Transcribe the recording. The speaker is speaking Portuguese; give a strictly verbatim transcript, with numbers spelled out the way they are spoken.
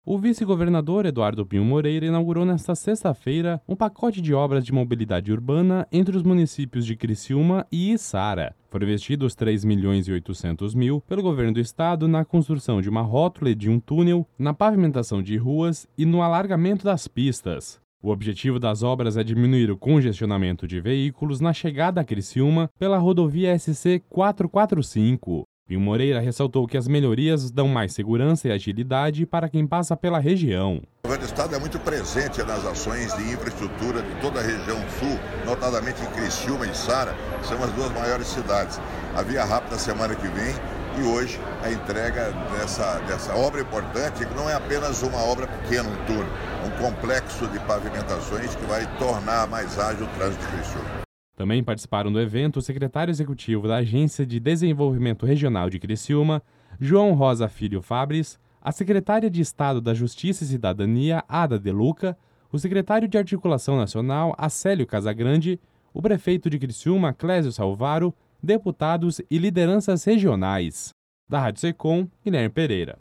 O vice-governador Eduardo Pinho Moreira inaugurou nesta sexta-feira um pacote de obras de mobilidade urbana entre os municípios de Criciúma e Içara. Foram investidos três milhões e oitocentos mil pelo governo do estado na construção de uma rótula e de um túnel, na pavimentação de ruas e no alargamento das pistas. O objetivo das obras é diminuir o congestionamento de veículos na chegada a Criciúma pela rodovia S C quatrocentos e quarenta e cinco. Pinho Moreira ressaltou que as melhorias dão mais segurança e agilidade para quem passa pela região. O governo do estado é muito presente nas ações de infraestrutura de toda a região sul, notadamente em Criciúma e Içara, que são as duas maiores cidades. A Via Rápida semana que vem e hoje a entrega dessa, dessa obra importante, que não é apenas uma obra pequena, um túnel, um complexo de pavimentações que vai tornar mais ágil o trânsito de Criciúma. Também participaram do evento o secretário executivo da Agência de Desenvolvimento Regional de Criciúma, João Rosa Filho Fabris, a secretária de Estado da Justiça e Cidadania, Ada De Luca, o secretário de Articulação Nacional, Acélio Casagrande, o prefeito de Criciúma, Clésio Salvaro, deputados e lideranças regionais. Da Rádio Secom, Guilherme Pereira.